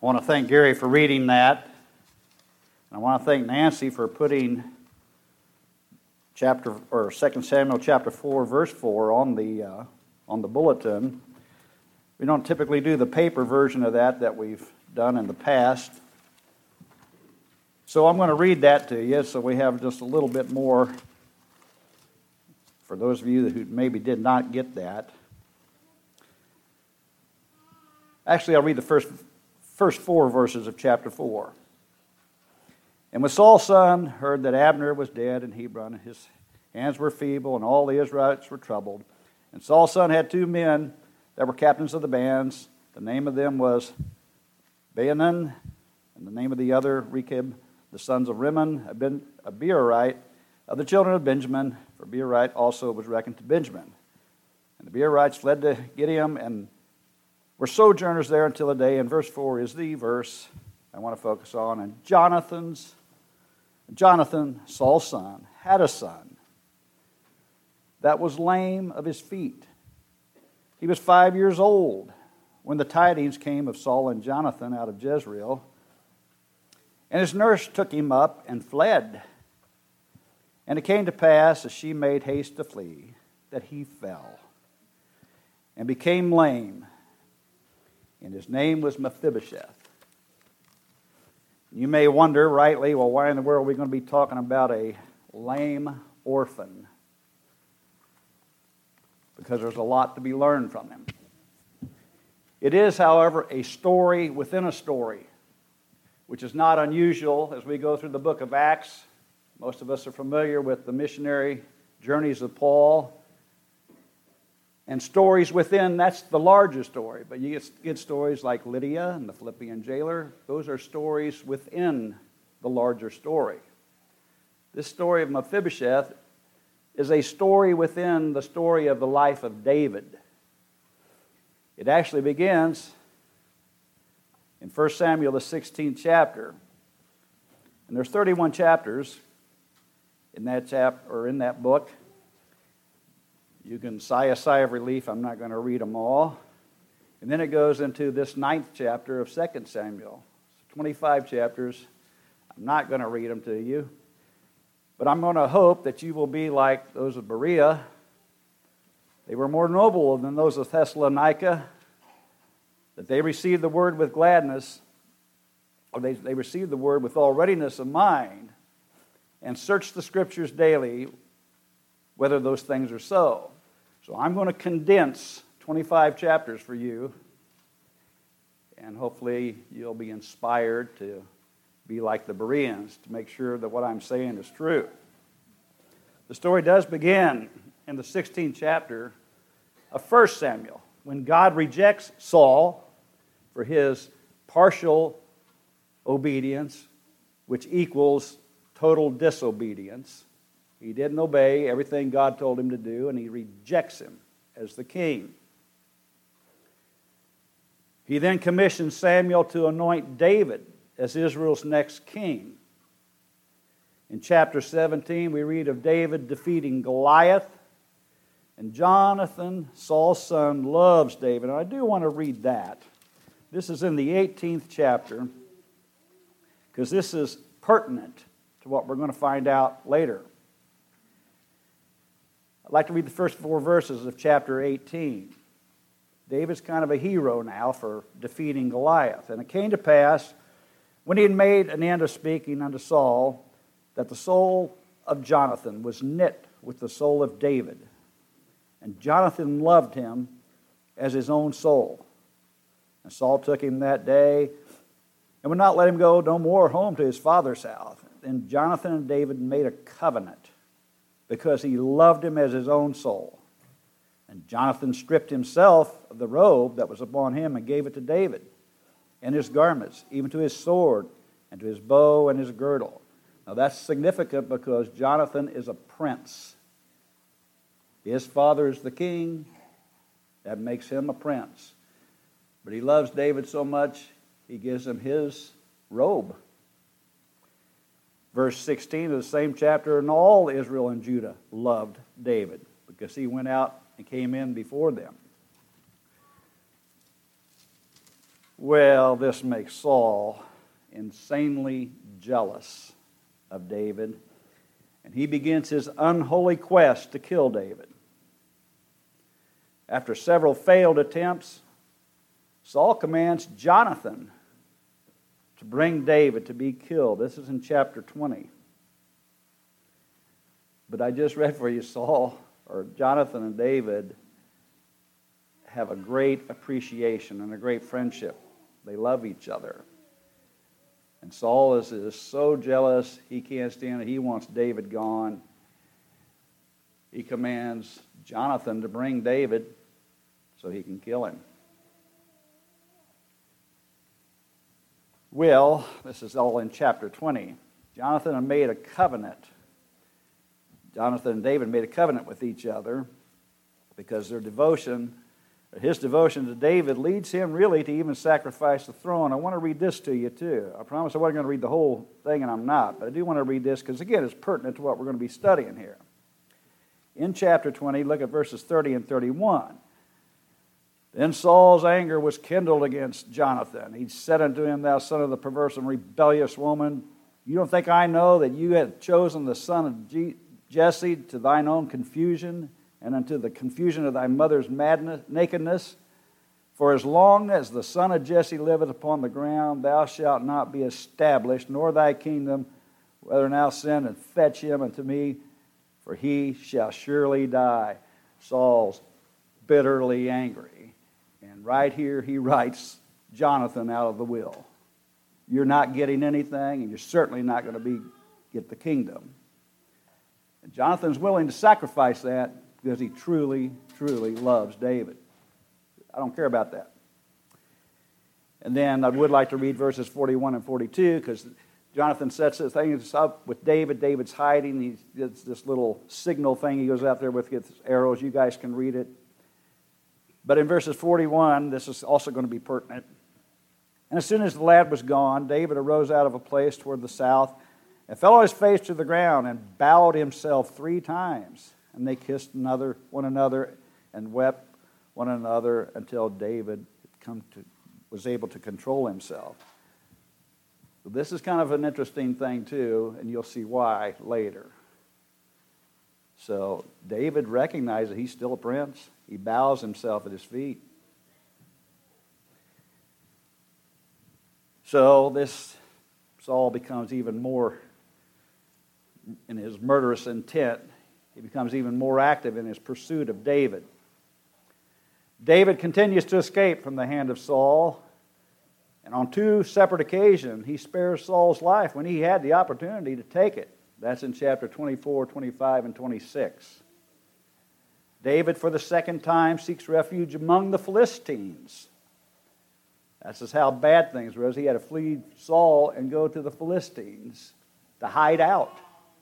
I want to thank Gary for reading that. And I want to thank Nancy for putting 2 Samuel chapter 4, verse 4 on the bulletin. We don't typically do the paper version of that we've done in the past. So I'm going to read that to you so we have just a little bit more for those of you who maybe did not get that. Actually, I'll read the first 4 verses of chapter 4. And when Saul's son heard that Abner was dead in Hebron, and his hands were feeble, and all the Israelites were troubled. And Saul's son had 2 men that were captains of the bands. The name of them was Bahanan, and the name of the other Rechab, the sons of Rimmon, a Beerite, of the children of Benjamin, for Beerite also was reckoned to Benjamin. And the Beerites fled to Gideon and were sojourners there until the day. And verse 4 is the verse I want to focus on. And Jonathan, Saul's son, had a son that was lame of his feet. He was 5 years old when the tidings came of Saul and Jonathan out of Jezreel. And his nurse took him up and fled. And it came to pass, as she made haste to flee, that he fell and became lame. And his name was Mephibosheth. You may wonder, rightly, well, why in the world are we going to be talking about a lame orphan? Because there's a lot to be learned from him. It is, however, a story within a story, which is not unusual as we go through the book of Acts. Most of us are familiar with the missionary journeys of Paul. And stories within, that's the larger story. But you get stories like Lydia and the Philippian jailer. Those are stories within the larger story. This story of Mephibosheth is a story within the story of the life of David. It actually begins in 1 Samuel, the 16th chapter. And there's 31 chapters in that book. You can sigh a sigh of relief. I'm not going to read them all. And then it goes into this 9th chapter of 2 Samuel. 25 chapters. I'm not going to read them to you. But I'm going to hope that you will be like those of Berea. They were more noble than those of Thessalonica, that they received the word with gladness, or they received the word with all readiness of mind, and searched the Scriptures daily whether those things are so. So I'm going to condense 25 chapters for you, and hopefully you'll be inspired to be like the Bereans, to make sure that what I'm saying is true. The story does begin in the 16th chapter of 1 Samuel, when God rejects Saul for his partial obedience, which equals total disobedience. He didn't obey everything God told him to do, and he rejects him as the king. He then commissions Samuel to anoint David as Israel's next king. In chapter 17, we read of David defeating Goliath, and Jonathan, Saul's son, loves David. And I do want to read that. This is in the 18th chapter, because this is pertinent to what we're going to find out later. I'd like to read the first 4 verses of chapter 18. David's kind of a hero now for defeating Goliath. And it came to pass, when he had made an end of speaking unto Saul, that the soul of Jonathan was knit with the soul of David. And Jonathan loved him as his own soul. And Saul took him that day and would not let him go no more home to his father's house. And Jonathan and David made a covenant because he loved him as his own soul. And Jonathan stripped himself of the robe that was upon him and gave it to David, and his garments, even to his sword, and to his bow and his girdle. Now that's significant because Jonathan is a prince. His father is the king. That makes him a prince. But he loves David so much, he gives him his robe. Verse 16 of the same chapter, and all Israel and Judah loved David because he went out and came in before them. Well, this makes Saul insanely jealous of David, and he begins his unholy quest to kill David. After several failed attempts, Saul commands Jonathan to bring David to be killed. This is in chapter 20. But I just read for you, Jonathan and David have a great appreciation and a great friendship. They love each other. And Saul is so jealous, he can't stand it. He wants David gone. He commands Jonathan to bring David so he can kill him. Well, this is all in chapter 20. Jonathan and David made a covenant with each other because his devotion to David leads him really to even sacrifice the throne. I want to read this to you too. I promise I wasn't going to read the whole thing, and I'm not, but I do want to read this because, again, it's pertinent to what we're going to be studying here. In chapter 20, look at verses 30 and 31. Then Saul's anger was kindled against Jonathan. He said unto him, Thou son of the perverse and rebellious woman, you don't think I know that you have chosen the son of Jesse to thine own confusion, and unto the confusion of thy mother's nakedness? For as long as the son of Jesse liveth upon the ground, thou shalt not be established, nor thy kingdom, whether now send and fetch him unto me, for he shall surely die. Saul's bitterly angry. And right here he writes Jonathan out of the will. You're not getting anything, and you're certainly not going to get the kingdom. And Jonathan's willing to sacrifice that because he truly, truly loves David. I don't care about that. And then I would like to read verses 41 and 42 because Jonathan sets the things up with David. David's hiding. He does this little signal thing. He goes out there with his arrows. You guys can read it. But in verses 41, this is also going to be pertinent. And as soon as the lad was gone, David arose out of a place toward the south and fell on his face to the ground and bowed himself 3 times. And they kissed one another and wept one another until David was able to control himself. So this is kind of an interesting thing too, and you'll see why later. So David recognizes that he's still a prince. He bows himself at his feet. So this Saul becomes even more in his murderous intent. He becomes even more active in his pursuit of David. David continues to escape from the hand of Saul. And on 2 separate occasions, he spares Saul's life when he had the opportunity to take it. That's in chapter 24, 25, and 26. David, for the second time, seeks refuge among the Philistines. That's just how bad things were. He had to flee Saul and go to the Philistines to hide out.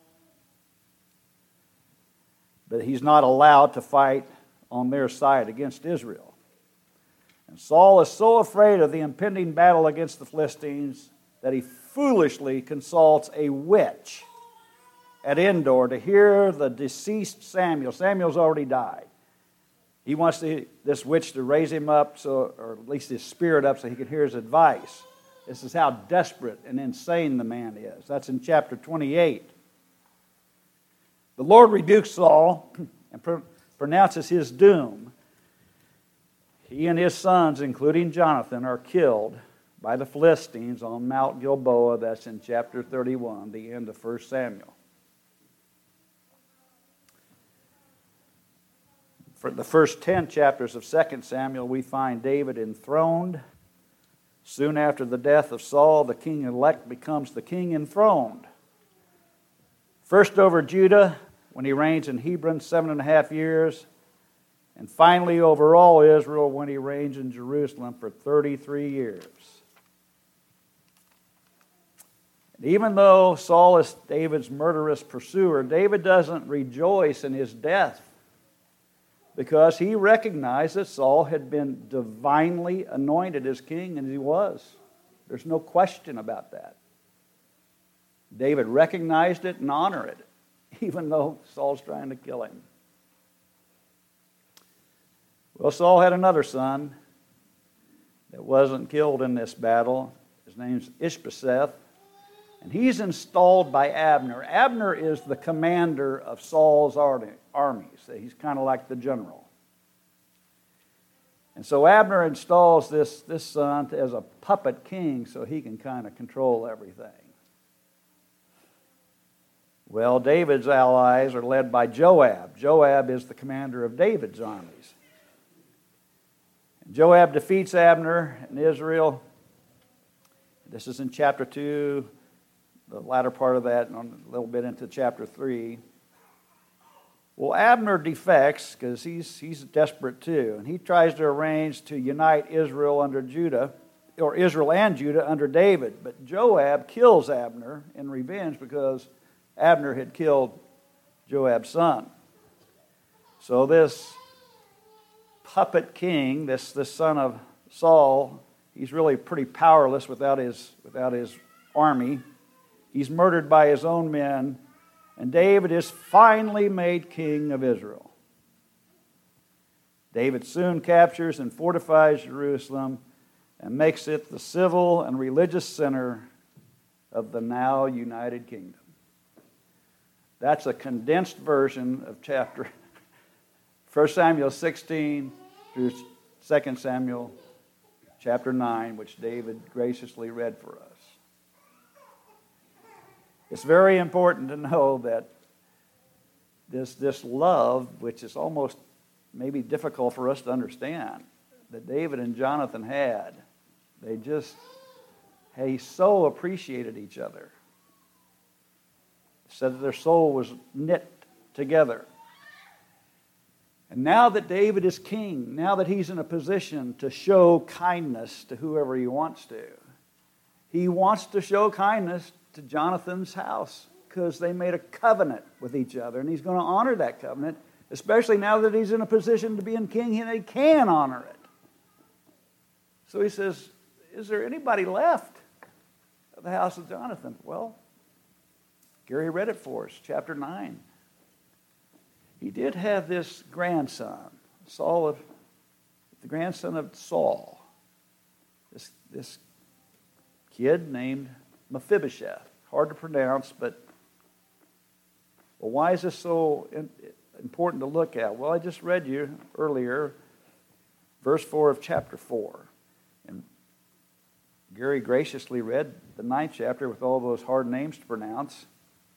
But he's not allowed to fight on their side against Israel. And Saul is so afraid of the impending battle against the Philistines that he foolishly consults a witch at Endor to hear the deceased Samuel. Samuel's already died. He wants this witch to raise him up, or at least his spirit up, so he can hear his advice. This is how desperate and insane the man is. That's in chapter 28. The Lord rebukes Saul and pronounces his doom. He and his sons, including Jonathan, are killed by the Philistines on Mount Gilboa. That's in chapter 31, the end of 1 Samuel. For the first 10 chapters of 2 Samuel, we find David enthroned. Soon after the death of Saul, the king-elect becomes the king enthroned. First over Judah, when he reigns in Hebron 7.5 years, and finally over all Israel when he reigns in Jerusalem for 33 years. And even though Saul is David's murderous pursuer, David doesn't rejoice in his death because he recognized that Saul had been divinely anointed as king, and he was. There's no question about that. David recognized it and honored it, even though Saul's trying to kill him. Well, Saul had another son that wasn't killed in this battle. His name's Ishbosheth. And he's installed by Abner. Abner is the commander of Saul's armies. He's kind of like the general. And so Abner installs this son as a puppet king so he can kind of control everything. Well, David's allies are led by Joab. Joab is the commander of David's armies. And Joab defeats Abner and Israel. This is in chapter 2, the latter part of that, and a little bit into chapter 3. Well, Abner defects because he's desperate too, and he tries to arrange to unite Israel under Judah, or Israel and Judah under David. But Joab kills Abner in revenge because Abner had killed Joab's son. So this puppet king, this son of Saul, he's really pretty powerless without his army. He's murdered by his own men, and David is finally made king of Israel. David soon captures and fortifies Jerusalem and makes it the civil and religious center of the now united kingdom. That's a condensed version of chapter 1 Samuel 16 through 2 Samuel chapter 9, which David graciously read for us. It's very important to know that this love, which is almost maybe difficult for us to understand, that David and Jonathan had, they so appreciated each other. Said that their soul was knit together. And now that David is king, now that he's in a position to show kindness to whoever he wants to show kindness to Jonathan's house because they made a covenant with each other, and he's going to honor that covenant, especially now that he's in a position to be in king and they can honor it. So he says, is there anybody left of the house of Jonathan? Well, Gary read it for us, chapter 9. He did have this grandson, the grandson of Saul. This kid named Mephibosheth. Hard to pronounce, but well, why is this so important to look at? Well, I just read you earlier, verse 4 of chapter 4. And Gary graciously read the 9th chapter with all those hard names to pronounce.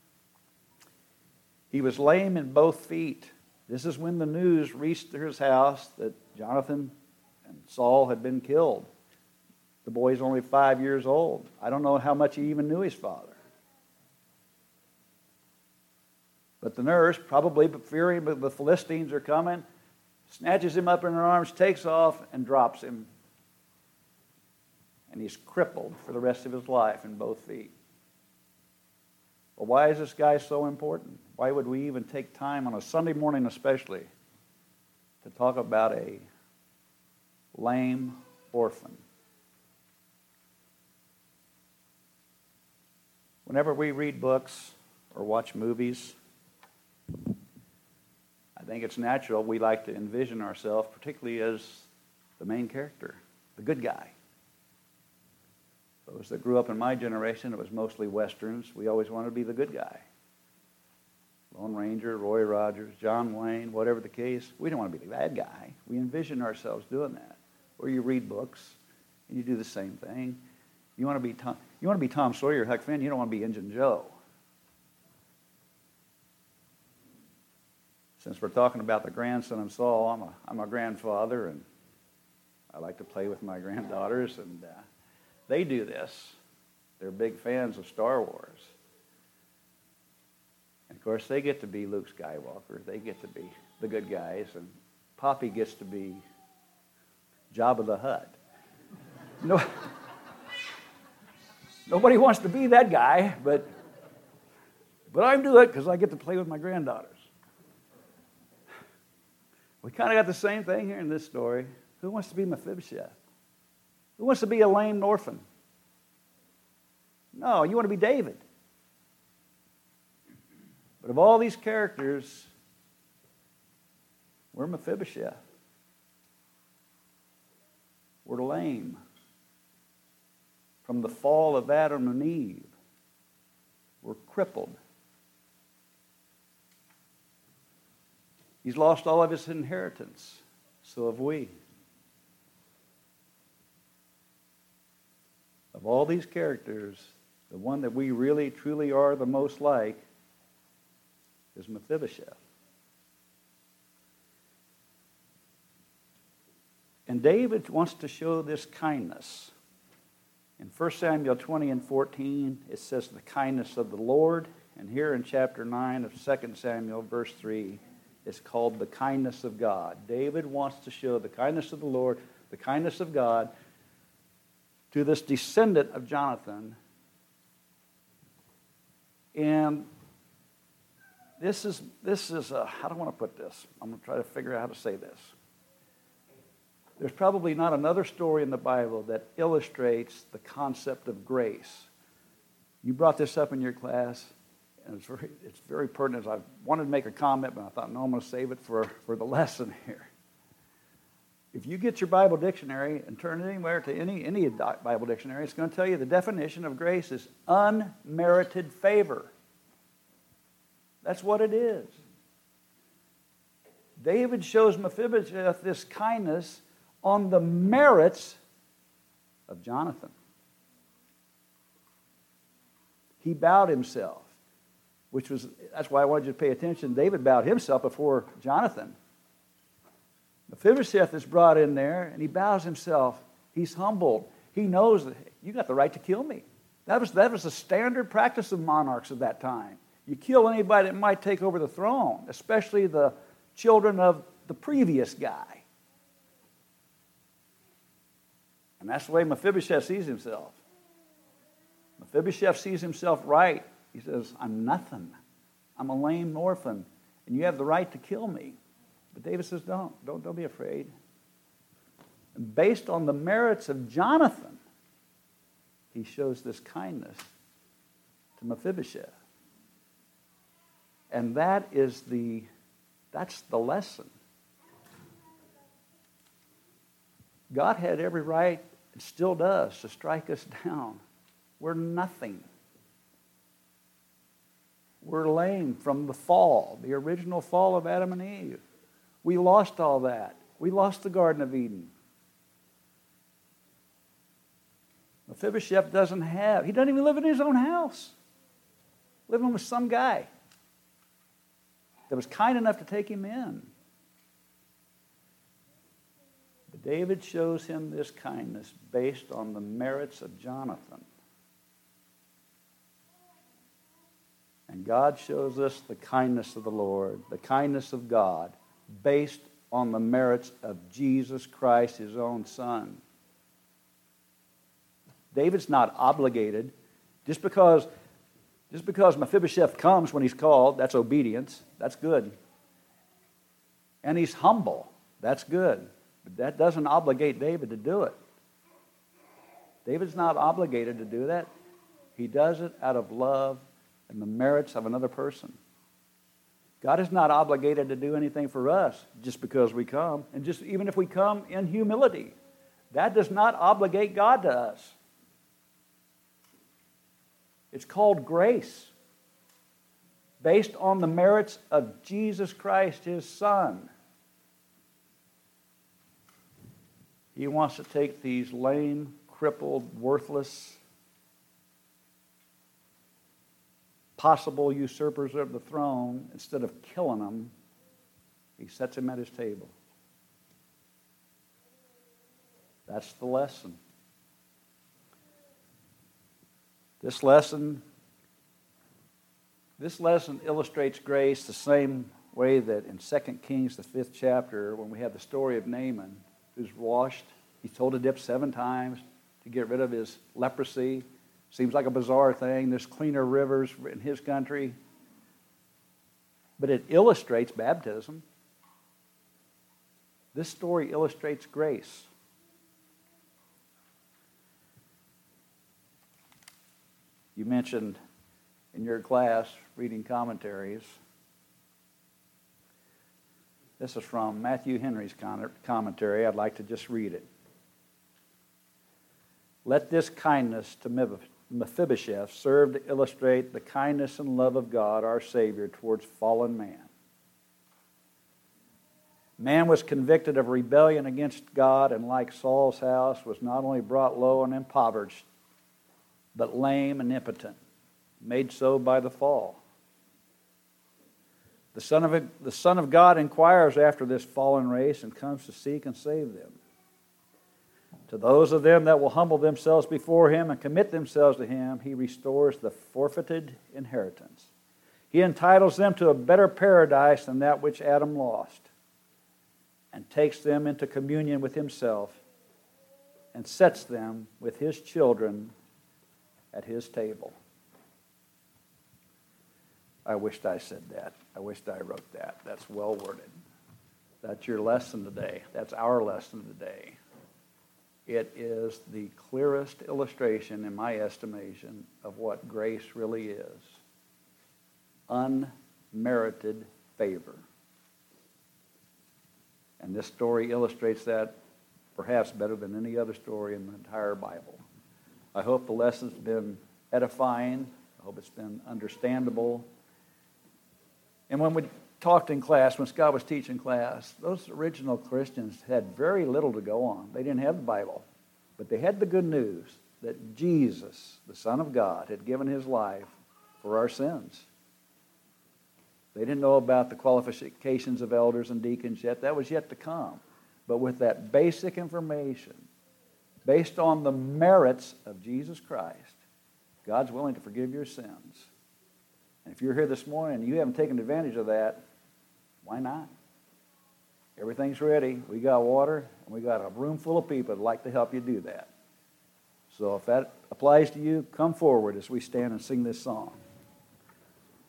He was lame in both feet. This is when the news reached his house that Jonathan and Saul had been killed. The boy's only 5 years old. I don't know how much he even knew his father. But the nurse, probably fearing that the Philistines are coming, snatches him up in her arms, takes off, and drops him. And he's crippled for the rest of his life in both feet. Well, why is this guy so important? Why would we even take time on a Sunday morning especially to talk about a lame orphan? Whenever we read books or watch movies, I think it's natural we like to envision ourselves, particularly as the main character, the good guy. Those that grew up in my generation, it was mostly Westerns. We always wanted to be the good guy. Lone Ranger, Roy Rogers, John Wayne, whatever the case. We don't want to be the bad guy. We envision ourselves doing that. Or you read books, and you do the same thing. You want to be Tom Sawyer, Huck Finn. You don't want to be Injun Joe. Since we're talking about the grandson of Saul, I'm a grandfather, and I like to play with my granddaughters, and they do this. They're big fans of Star Wars. And of course, they get to be Luke Skywalker. They get to be the good guys, and Poppy gets to be Jabba the Hutt. No, nobody wants to be that guy, but I do it because I get to play with my granddaughters. We kind of got the same thing here in this story. Who wants to be Mephibosheth? Who wants to be a lame orphan? No, you want to be David. But of all these characters, we're Mephibosheth. We're lame. from the fall of Adam and Eve were crippled. He's lost all of his inheritance. So have we. Of all these characters, the one that we really, truly are the most like is Mephibosheth. And David wants to show this kindness. In 1 Samuel 20 and 14, it says the kindness of the Lord. And here in chapter 9 of 2 Samuel, verse 3, it's called the kindness of God. David wants to show the kindness of the Lord, the kindness of God, to this descendant of Jonathan. And this is how do I want to put this? I'm going to try to figure out how to say this. There's probably not another story in the Bible that illustrates the concept of grace. You brought this up in your class, and it's very pertinent. I wanted to make a comment, but I thought, no, I'm going to save it for the lesson here. If you get your Bible dictionary and turn it anywhere to any Bible dictionary, it's going to tell you the definition of grace is unmerited favor. That's what it is. David shows Mephibosheth this kindness on the merits of Jonathan. He bowed himself, that's why I wanted you to pay attention. David bowed himself before Jonathan. Mephibosheth is brought in there, and he bows himself. He's humbled. He knows that you got the right to kill me. That was the standard practice of monarchs of that time. You kill anybody that might take over the throne, especially the children of the previous guy. And that's the way Mephibosheth sees himself. Mephibosheth sees himself right. He says, I'm nothing. I'm a lame orphan, and you have the right to kill me. But David says, don't be afraid. And based on the merits of Jonathan, he shows this kindness to Mephibosheth. And that's the lesson. God had every right, and still does, to strike us down. We're nothing. We're lame from the fall, the original fall of Adam and Eve. We lost all that. We lost the Garden of Eden. Mephibosheth he doesn't even live in his own house. Living with some guy that was kind enough to take him in. But David shows him this kindness based on the merits of Jonathan. And God shows us the kindness of the Lord, the kindness of God, based on the merits of Jesus Christ, his own Son. David's not obligated. Just because Mephibosheth comes when he's called, that's obedience. That's good. And he's humble. That's good. But that doesn't obligate David to do it. David's not obligated to do that. He does it out of love and the merits of another person. God is not obligated to do anything for us just because we come. And just even if we come in humility, that does not obligate God to us. It's called grace, based on the merits of Jesus Christ, his Son. He wants to take these lame, crippled, worthless, possible usurpers of the throne. Instead of killing them, he sets him at his table. That's the lesson. This lesson illustrates grace the same way that in 2 Kings, the 5th chapter, when we have the story of Naaman, who's washed. He's told to dip 7 times to get rid of his leprosy. Seems like a bizarre thing. There's cleaner rivers in his country. But it illustrates baptism. This story illustrates grace. You mentioned in your class reading commentaries. This is from Matthew Henry's commentary. I'd like to just read it. Let this kindness to Mephibosheth serve to illustrate the kindness and love of God, our Savior, towards fallen man. Man was convicted of rebellion against God, and like Saul's house, was not only brought low and impoverished, but lame and impotent, made so by the fall. The Son of God inquires after this fallen race and comes to seek and save them. To those of them that will humble themselves before him and commit themselves to him, he restores the forfeited inheritance. He entitles them to a better paradise than that which Adam lost, and takes them into communion with himself and sets them with his children at his table. I wished I said that. I wished I wrote that. That's well worded. That's your lesson today. That's our lesson today. It is the clearest illustration, in my estimation, of what grace really is. Unmerited favor. And this story illustrates that perhaps better than any other story in the entire Bible. I hope the lesson's been edifying. I hope it's been understandable. And when we talked in class, when Scott was teaching class, those original Christians had very little to go on. They didn't have the Bible, but they had the good news that Jesus, the Son of God, had given his life for our sins. They didn't know about the qualifications of elders and deacons yet. That was yet to come. But with that basic information, based on the merits of Jesus Christ, God's willing to forgive your sins. And if you're here this morning and you haven't taken advantage of that, why not? Everything's ready. We got water, and we got a room full of people that'd like to help you do that. So if that applies to you, come forward as we stand and sing this song.